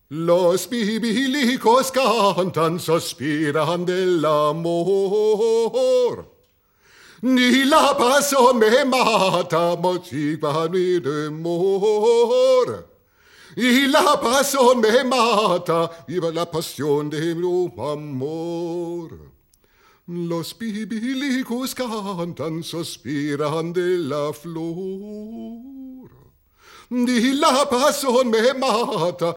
Los bíblicos cantan, sospiran del amor. Ni la pasión me mata, motiva mi temor. Y la pasión me mata, viva la pasión de mi amor. Los bíblicos cantan, suspiran de la flor. Y la pasión me mata,